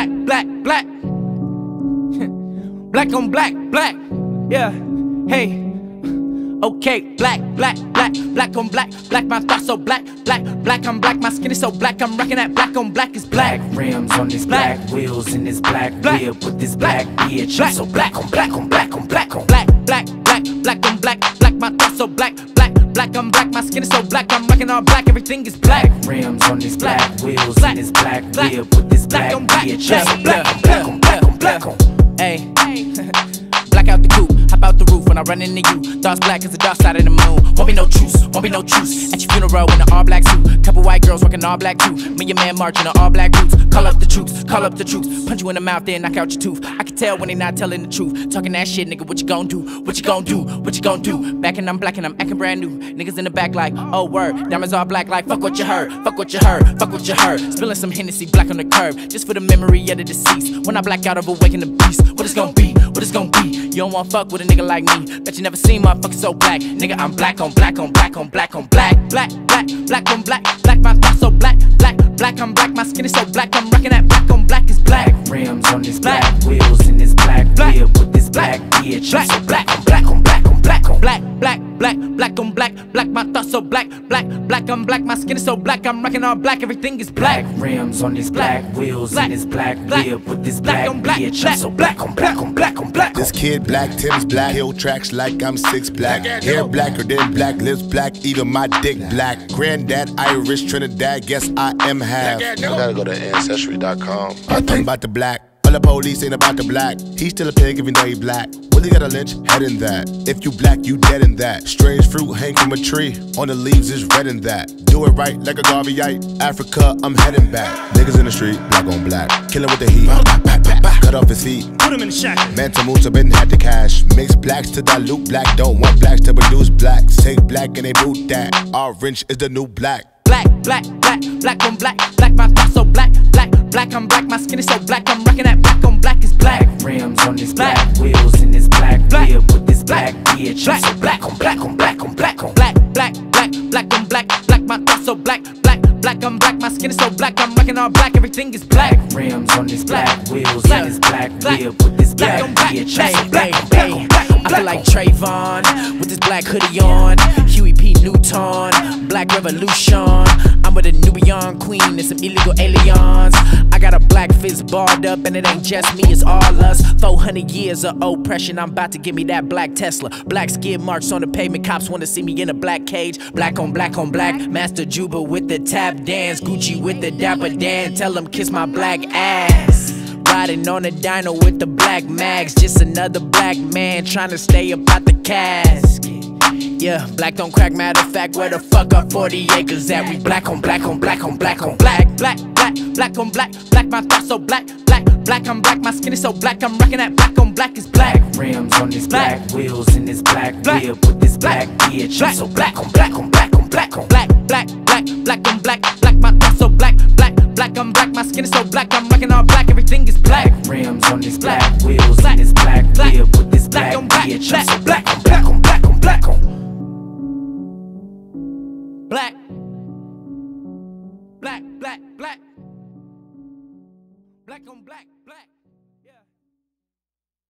black, black, black. Black on black, black. Yeah, hey. Okay, black, black, black, black on black, black, my thoughts so black, black, black, I'm black, my skin is so black, I'm rocking that black on black is black. Rims on this black, wheels in this black whip with this black bitch. I'm so black on black on black on black on black, black, black, black on black, black, my thoughts so black, black, black, I'm black, my skin is so black, I'm rocking all black, everything is black. Rims on this black, wheels in this black whip with this black bitch. I'm so black on black on black on black on. Hey. Black out the coupe, hop out the roof when I run into you. Thoughts black as the dark side of the moon. Won't be no truce, won't be no truce. At your funeral in an all black suit. Couple white girls rocking all black too. Me and your man marching in all black boots. Call up the troops, call up the troops. Punch you in the mouth, then knock out your tooth. I can tell when they not telling the truth. Talking that shit, nigga, what you gon' do? What you gon' do? What you gon' do? Back and I'm black and I'm acting brand new. Niggas in the back like, oh word. Diamonds all black like, fuck what you heard. Fuck what you heard, fuck what you heard. Spilling some Hennessy black on the curb. Just for the memory of the deceased. When I black out of awaken the beast. What it's gon' be? What it's gon' be? You don't want fuck with a nigga like me. Bet you never seen motherfuckers so black. Nigga, I'm black on black on black on black on black. Black, black, black on black. Black, my thoughts so black. Black, black, I'm black. My skin is so black. I'm rocking that black on black is black. Rims on this black, wheels in this black whip with this black bitch. I'm so black on black on black on black on black, black, black, black on black. Black, my thoughts so black. Black, black, I'm black. My skin is so black. I'm rocking all black. Everything is black. Rims on this black, wheels in this black whip with this black bitch. I'm so black on black on black on black. This kid black, Tim's black, hill tracks like I'm 6 black. Hair blacker than black, lips black, even my dick black. Granddad Irish, Trinidad, guess I am half. I gotta go to Ancestry.com. I'm about the black. All the police ain't about the black. He's still a pig even though he black. Willie got a lynch, head in that. If you black, you dead in that. Strange fruit hang from a tree. On the leaves is red in that. Do it right like a Garveyite. Africa, I'm heading back. Niggas in the street, black on black. Killing with the heat. Cut off his feet. Put him in the shack. Mental moves have been had the cash. Mix blacks to dilute black. Don't want blacks to produce blacks. Take black and they boot that. Orange is the new black. Black, black, black, black on black. Black, my thoughts so black. Black, black, I'm black. My skin is so black. I'm rocking that black on black is black. Rims on this black, wheels in this black whip with this black bitch. I'm so black on black on black on black on black, black, black, black on black. Black, my thoughts so black. Black, black, I'm black. My skin is so black. I'm rocking all black. Everything is black. Rims on this black, wheels in this black whip with this black bitch. I'm so black on black on black on black. I feel like Trayvon with this black hoodie on. Huey P. Newton, Black Revolution. I'm with a Nubian queen and some illegal aliens. I got a black fist barred up and it ain't just me, it's all us. 400 years of oppression, I'm about to give me that black Tesla. Black skid marks on the pavement, cops wanna see me in a black cage. Black on black on black, Master Juba with the tap dance. Gucci with the Dapper Dan, tell him kiss my black ass. Riding on a dino with the black mags. Just another black man trying to stay up out the casket. Yeah, black don't crack, matter of fact, where the fuck are 40 acres at? We black on black on black on black on black. Black, black, black on black. Black, my thoughts so black. Black, black, I'm black. My skin is so black. I'm rocking that black on black is black. Rims on this black, wheels in this black whip with this black bitch. I'm so black on black on black on black on black. Black, black, black on black. Black, my thoughts so black. Black, black, I'm black. My skin is so black. I'm rocking all black. Everything is black. Rims on this black, wheels in this black whip with this black bitch. I'm so